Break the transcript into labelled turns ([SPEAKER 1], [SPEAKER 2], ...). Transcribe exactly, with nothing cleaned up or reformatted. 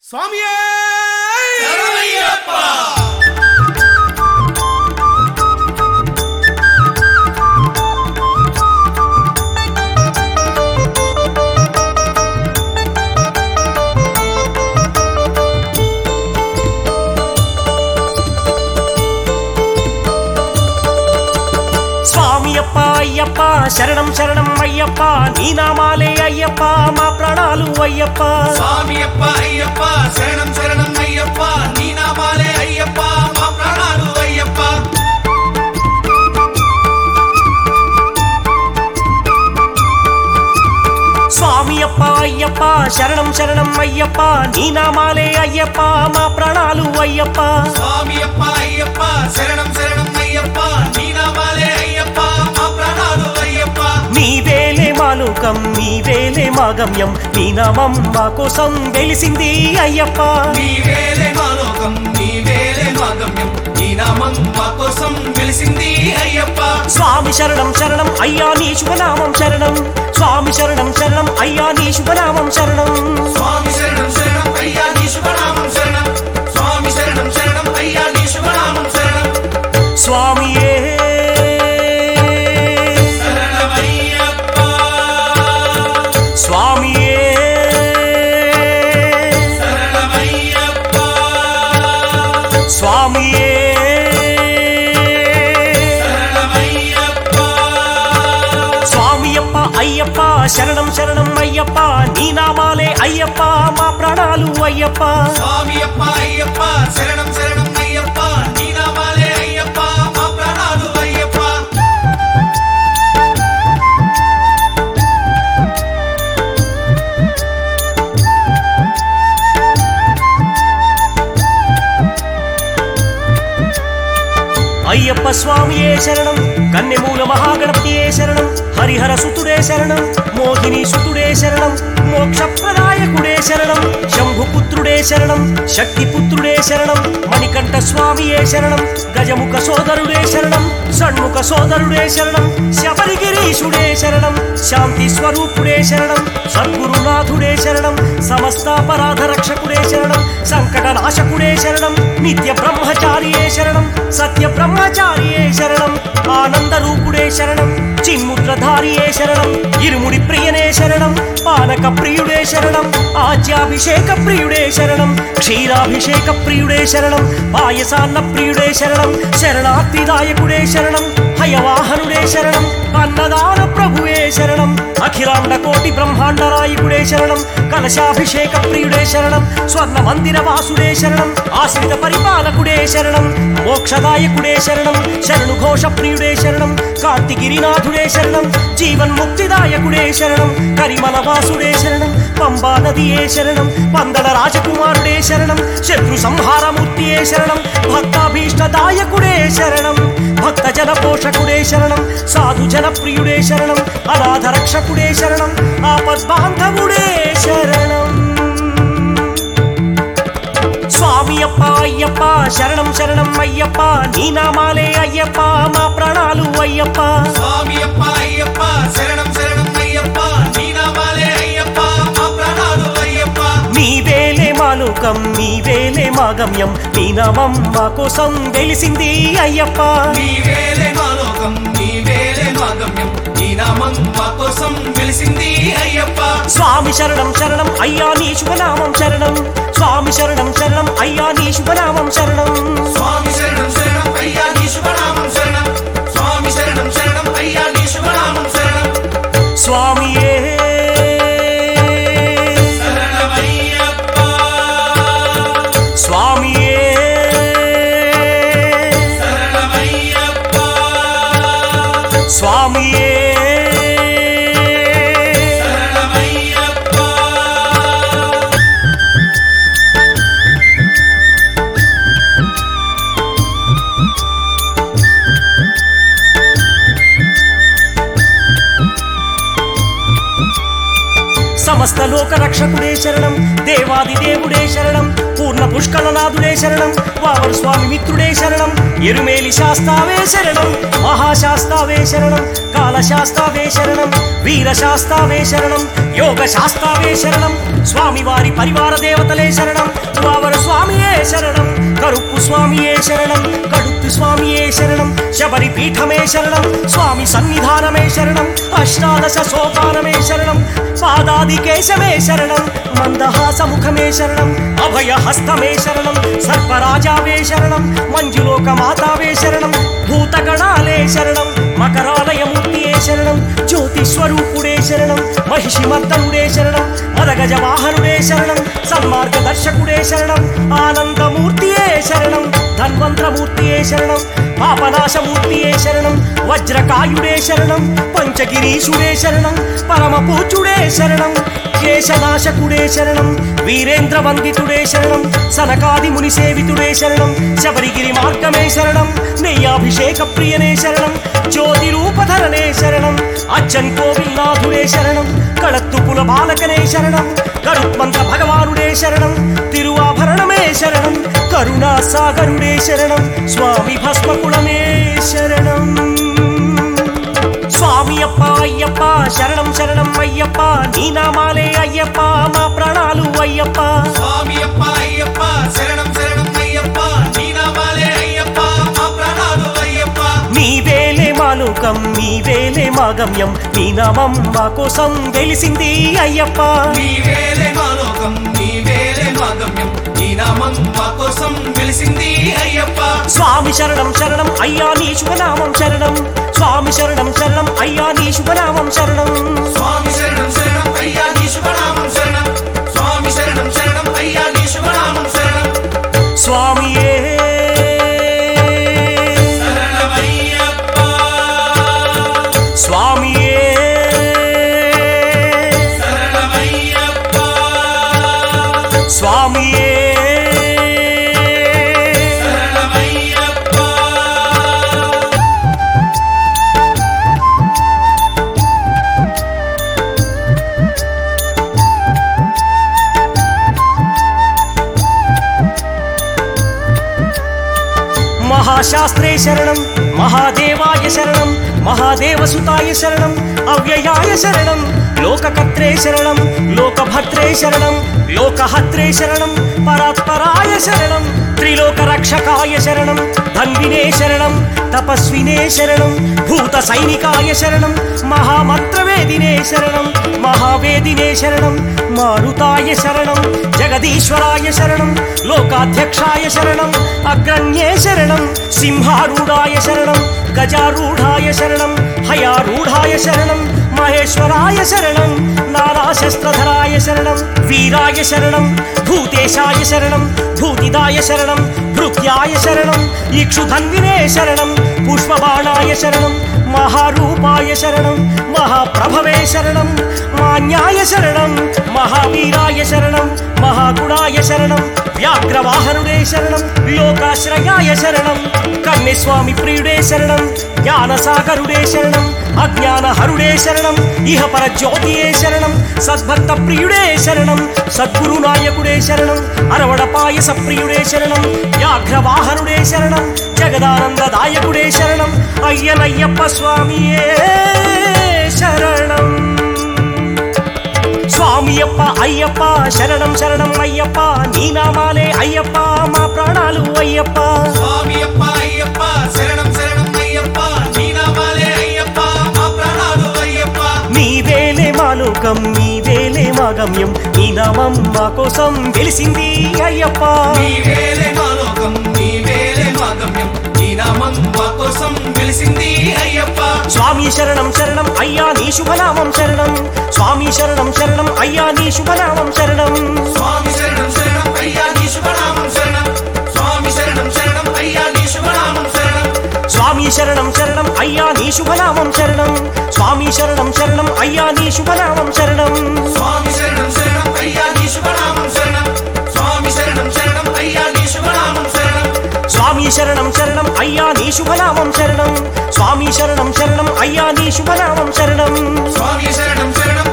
[SPEAKER 1] స్వామియే
[SPEAKER 2] శరణమయ్యప్ప
[SPEAKER 3] స్వామియప్ప అయ్యప్ప శరణం శరణం అయ్యప్ప నీ నామాలే అయ్యప్ప మా ప్రాణాలు అయ్యప్ప
[SPEAKER 2] స్వామియప్ప అయ్యప్ప శరణం శరణం అయ్యప్ప నీ నామాలే అయ్యప్ప మా ప్రాణాలు అయ్యప్ప
[SPEAKER 3] స్వామియప్ప అయ్యప్ప శరణం శరణం అయ్యప్ప నీ నామాలే అయ్యప్ప మా ప్రాణాలు అయ్యప్ప
[SPEAKER 2] స్వామియప్ప అయ్యప్ప శరణం శరణం అయ్యప్ప నీ నామాలే అయ్యప్ప మా ప్రాణాలు అయ్యప్ప
[SPEAKER 3] నీవేలే మా లోకం నీవేలే మా గమ్యం నీ నామం మా కోసం వెలిసింది అయ్యప్ప
[SPEAKER 2] నీవేలే మా లోకం నీవేలే మా గమ్యం నీ నామం మా కోసం వెలిసింది అయ్యప్ప
[SPEAKER 3] స్వామి శరణం శరణం అయ్యా నీ శుభనామం శరణం స్వామి శరణం శరణం అయ్యా నీ శుభనామం శరణం
[SPEAKER 2] స్వామి శరణం శరణం అయ్యా నీ శుభనామం శరణం స్వామి శరణం శరణం అయ్యా నీ శుభనామం శరణం
[SPEAKER 3] స్వామియే
[SPEAKER 2] శరణమయ్యప్ప
[SPEAKER 3] స్వామియే
[SPEAKER 2] శరణమయ్యప్ప
[SPEAKER 3] స్వామియే
[SPEAKER 2] శరణమయ్యప్ప
[SPEAKER 3] స్వామియప్ప అయ్యప్ప శరణం శరణం అయ్యప్ప నీ నామాలే అయ్యప్ప మా ప్రాణాలు అయ్యప్ప
[SPEAKER 2] స్వామియప్ప అయ్యప్ప శరణం శరణం అయ్యప్ప నీ నామాలే అయ్యప్ప మా ప్రాణాలు అయ్యప్ప
[SPEAKER 3] అయ్యప్ప స్వామియే శరణం కన్నెమూల మహాగణపతియే శరణం హరిహర సుతుడే శరణం మోహిని సుతుడే శరణం మోక్షప్రదాయకుడే శరణం శంభుపుత్రుడే శరణం శక్తిపుత్రుడే శరణం మణికంఠ స్వామియే శరణం గజముఖ సోదరుడే శరణం షణ్ముఖ సోదరుడే శరణం శబరిగిరీశుడే శరణం శాంతి స్వరూపుడే శరణం సద్గురునాథుడే శరణం సమస్తాపరాధ రక్షకుడే శరణం సంకట నాశకుడే శరణం నిత్య బ్రహ్మచారియే శరణం సత్య బ్రహ్మచారియే శరణం ఆనంద రూపుడే శరణం చిన్ముద్రధారియే శరణం ఇరుముడి ప్రియనే శరణం పానక ప్రియుడే శరణం ఆజ్యాభిషేక ప్రియుడే శరణం క్షీరాభిషేక ప్రియుడే శరణం పాయసాన్న ప్రియుడే శరణం శరణార్థిదాయకుడే శరణం హయవాహనుడే శరణం అన్నదాన ప్రభువే శరణం అఖిలాండ కోటి బ్రహ్మాండ నాయకుడే శరణం కలశాభిషేక ప్రియుడే శరణం స్వర్ణ మందిర వాసుడే శరణం ఆశ్రిత పరిపాలకుడే శరణం మోక్షదాయకుడే శరణం శరణు ఘోష ప్రియుడే శరణం కార్తిగిరినాథుడే శరణం జీవన్ముక్తిదాయకుడే శరణం కరిమల వాసుడే శరణం పంబా నదియే శరణం పందల రాజకుమారుడే శరణం శత్రు సంహారమూర్తియే శరణం భక్తాభీష్టదాయకుడే శరణం భక్త జన పోషకుడే శరణం సాధు జన ప్రియుడే శరణం అనాథ రక్షకుడే శరణం ఆపద్బాంధవుడే శరణం స్వామియప్ప అయ్యప్ప శరణం శరణం అయ్యప్ప నీ నామాలే అయ్యప్ప మా ప్రాణాలు అయ్యప్ప
[SPEAKER 2] స్వామియప్ప అయ్యప్ప శరణం శరణం అయ్యప్ప నీ నామాలే అయ్యప్ప మా ప్రాణాలు అయ్యప్ప
[SPEAKER 3] నీవేలే మా లోకం నీవేలే మా గమ్యం నీ నామం మా కోసం వెలిసింది అయ్యప్ప
[SPEAKER 2] నీవేలే మా లోకం నీవేలే మా గమ్యం నీ నామం మా కోసం వెలిసింది అయ్యప్ప
[SPEAKER 3] స్వామి శరణం శరణం అయ్యా నీ శుభనామం శరణం స్వామి శరణం శరణం అయ్యా నీ శుభనామం శరణం
[SPEAKER 2] స్వామి శరణం శరణం అయ్యా నీ శుభనామం శరణం స్వామి శరణం శరణం అయ్యా నీ శుభనామం శరణం
[SPEAKER 3] స్వామియే
[SPEAKER 2] శరణమయ్యప్ప
[SPEAKER 3] స్వామియే
[SPEAKER 2] శరణమయ్యప్ప
[SPEAKER 3] స్వామియే
[SPEAKER 2] శరణమయ్యప్ప
[SPEAKER 3] సమస్త లోక రక్షకుడే శరణం దేవాది దేవుడే శరణం పూర్ణ పుష్కళనాథుడే శరణం వావర్ స్వామి మిత్రుడే శరణం ఎరుమేలి శాస్తావే శరణం మహాశాస్తావే శరణం కాళశాస్తావే శరణం వీర శాస్తావే శరణం యోగ శాస్తావే శరణం స్వామివారి పరివార దేవతలే శరణం వావర్ స్వామియే శరణం కరుప్పు స్వామియే శరణం కడుత్తు స్వామియే శరణం శబరి పీఠమే శరణం స్వామి సన్నిధానమే శరణం అష్టాదశ సోపానమే శరణం పాదాది కేశమే శరణం మందహాసముఖమే శరణం అభయ హస్తమే శరణం సర్పరాజావే శరణం మంజులోక మాతావే శరణం భూతగణాలే శరణం మకరాలయమూర్తియే శరణం జ్యోతిస్వరూపుడే శరణం మహిషి మర్దనుడే శరణం మదగజ వాహనుడే శరణం సన్మార్గదర్శకుడే శరణం ఆనందమూర్తియే శరణం ధన్వంతరమూర్తియే శరణం పాపనాశమూర్తియే శరణం వజ్రకాయుడే శరణం పంచగిరీశుడే శరణం పరమ పూజ్యుడే శరణం కేశనాశకుడే శరణం వీరేంద్ర వందితుడే శరణం సనకాది ముని సేవితుడే శరణం శబరిగిరి మార్గమే శరణం నెయ్యాభిషేక ప్రియనే శరణం జ్యోతి రూపధరనే శరణం అచ్చన్ కోవిల్నాథుడే శరణం కళత్తు కుల బాలకనే శరణం గరుత్మంత భగవానుడే శరణం తిరువాభరణమే శరణం కరుణా సాగరుడే శరణం స్వామి భస్మకుళమే శరణం స్వామి అప్ప అయ్యప్ప శరణం శరణం అయ్యప్ప నీ నామాలే అయ్యప్ప మా ప్రాణాలు అయ్యప్ప
[SPEAKER 2] స్వామి అప్ప అయ్యప్ప శరణం శరణం అయ్యప్ప నీ నామాలే అయ్యప్ప మా ప్రాణాలు అయ్యప్ప
[SPEAKER 3] నీవేలే మా లోకం నీవేలే మా గమ్యం నీ నామం మా కోసం వెలిసింది అయ్యప్ప
[SPEAKER 2] నీవేలే మా లోకం నీవేలే మా గమ్యం నీ నామం మా కోసం వెలిసింది అయ్యప్ప
[SPEAKER 3] స్వామి శరణం శరణం అయ్యా నీ శుభనామం శరణం స్వామి శరణం శరణం అయ్యా నీ శుభనామం శరణం
[SPEAKER 2] స్వామి శరణం శరణం అయ్యా నీ శుభనామం శరణం స్వామి శరణం శరణం అయ్యా నీ శుభనామం శరణం
[SPEAKER 3] స్వామియే
[SPEAKER 2] శరణమయ్యప్ప
[SPEAKER 3] స్వామియే
[SPEAKER 2] శరణమయ్యప్ప
[SPEAKER 3] స్వామియే
[SPEAKER 2] శరణమయ్యప్ప
[SPEAKER 3] మహాశాస్త్రే శరణం మహాదేవాయ శరణం మహాదేవసుతాయ శరణం అవ్యయాయ శరణం లోకకర్త్రే శరణం లోకభద్రే శరణం లోకహత్రే శరణం పరాత్పరాయ శరణం త్రిలోక రక్షకాయ శరణం ధన్వినే శరణం తపస్వినే శరణం భూత సైనికాయ శరణం మహామంత్రవేదినే శరణం మహావేదినే శరణం మారుతాయ శరణం జగదీశ్వరాయ శరణం లోకాధ్యక్షాయ శరణం అగ్రణ్యే శరణం సింహారూఢాయ శరణం గజారూఢాయ శరణం హయారూఢాయ శరణం మహేశ్వరాయ శరణం నారాశస్త్రధరాయ శరణం వీరాయ శరణం భూతేశాయ శరణం భూతిదాయ శరణం భృత్యాయ శరణం ఇక్షుధన్వినే శరణం పుష్పబాణాయ శరణం మహారూపాయ శరణం మహాప్రభవే శరణం మాన్యాయ శరణం మహావీరాయ శరణం మహాగుణాయ శరణం వ్యాఘ్రవాహనుడే శరణం లోకాశ్రయాయ శరణం కన్యస్వామి ప్రియుడే శరణం జ్ఞానసాగరుడే శరణం అజ్ఞానహరుడే శరణం ఇహపర జ్యోతియే శరణం సద్భక్త ప్రియుడే శరణం సద్గురు నాయకుడే శరణం అరవడ పాయస ప్రియుడే శరణం వ్యాఘ్రవాహనుడే శరణం జగదానందదాయకుడే శరణం అయ్యనయ్యప్ప స్వామియే శరణం స్వామి అప్ప అయ్యప్ప శరణం శరణం అయ్యప్ప నీ నామాలే అయ్యప్ప మా ప్రాణాలు అయ్యప్ప
[SPEAKER 2] స్వామి అప్ప అయ్యప్ప శరణం శరణం అయ్యప్ప నీ నామాలే అయ్యప్ప మా ప్రాణాలు అయ్యప్ప
[SPEAKER 3] నీవేలే మా లోకం నీవేలే మా గమ్యం నీ నామం మా కోసం వెలిసింది అయ్యప్ప
[SPEAKER 2] నీవేలే మా లోకం నీవేలే మా గమ్యం నీ నామం మా కోసం వెలిసింది అయ్యప్ప
[SPEAKER 3] స్వామి శరణం శరణం అయ్యా నీ శుభనామం శరణం స్వామి శరణం శరణం అయ్యా నీ శుభనామం శరణం
[SPEAKER 2] స్వామి శరణం శరణం అయ్యా నీ శుభనామం శరణం స్వామి శరణం శరణం అయ్యా నీ శుభనామం శరణం
[SPEAKER 3] స్వామి శరణం శరణం అయ్యా నీ శుభనామం శరణం స్వామి శరణం శరణం అయ్యా నీ శుభనామం శరణం
[SPEAKER 2] స్వామి శరణం శరణం అయ్యా నీ శుభనామం శరణం స్వామి శరణం శరణం అయ్యా నీ శుభనామం శరణం
[SPEAKER 3] స్వామి శరణం శరణం అయ్యా నీ శుభనామం శరణం స్వామి శరణం శరణం అయ్యా నీ శుభనామం శరణం
[SPEAKER 2] స్వామి శరణం శరణం